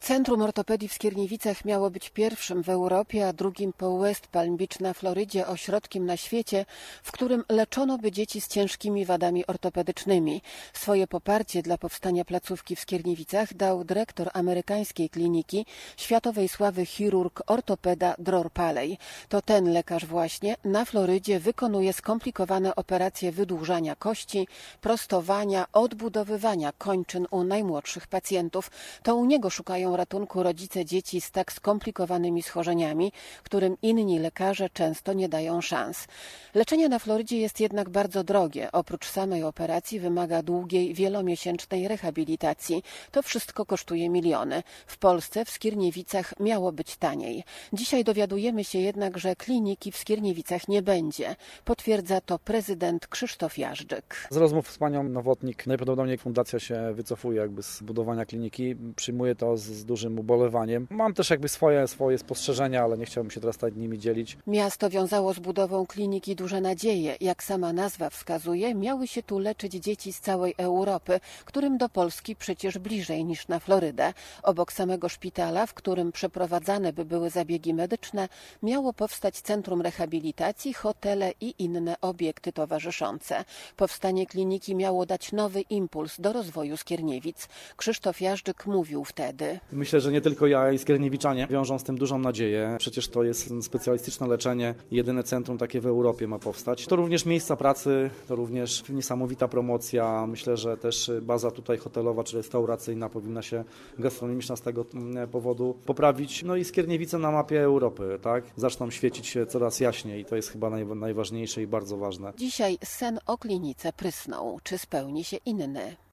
Centrum ortopedii w Skierniewicach miało być pierwszym w Europie, a drugim po West Palm Beach na Florydzie ośrodkiem na świecie, w którym leczono by dzieci z ciężkimi wadami ortopedycznymi. Swoje poparcie dla powstania placówki w Skierniewicach dał dyrektor amerykańskiej kliniki, światowej sławy chirurg ortopeda Dror Paley. To ten lekarz właśnie na Florydzie wykonuje skomplikowane operacje wydłużania kości, prostowania, odbudowywania kończyn u najmłodszych pacjentów. To u niego szukają ratunku rodzice dzieci z tak skomplikowanymi schorzeniami, którym inni lekarze często nie dają szans. Leczenie na Florydzie jest jednak bardzo drogie. Oprócz samej operacji wymaga długiej, wielomiesięcznej rehabilitacji. To wszystko kosztuje miliony. W Polsce, w Skierniewicach miało być taniej. Dzisiaj dowiadujemy się jednak, że kliniki w Skierniewicach nie będzie. Potwierdza to prezydent Krzysztof Jażdżyk. Z rozmów z panią Nowotnik najprawdopodobniej fundacja się wycofuje z budowania kliniki. Przyjmuję to z dużym ubolewaniem. Mam też swoje spostrzeżenia, ale nie chciałbym się teraz nimi dzielić. Miasto wiązało z budową kliniki duże nadzieje. Jak sama nazwa wskazuje, miały się tu leczyć dzieci z całej Europy, którym do Polski przecież bliżej niż na Florydę. Obok samego szpitala, w którym przeprowadzane by były zabiegi medyczne, miało powstać centrum rehabilitacji, hotele i inne obiekty towarzyszące. Powstanie kliniki miało dać nowy impuls do rozwoju Skierniewic. Krzysztof Jażdżyk mówił wtedy. Myślę, że nie tylko ja i skierniewiczanie wiążą z tym dużą nadzieję. Przecież to jest specjalistyczne leczenie. Jedyne centrum takie w Europie ma powstać. To również miejsca pracy, to również niesamowita promocja. Myślę, że też baza tutaj hotelowa czy restauracyjna powinna się gastronomiczna z tego powodu poprawić. No i Skierniewice na mapie Europy, tak? Zaczną świecić się coraz jaśniej i to jest chyba najważniejsze i bardzo ważne. Dzisiaj sen o klinice prysnął. Czy spełni się inny?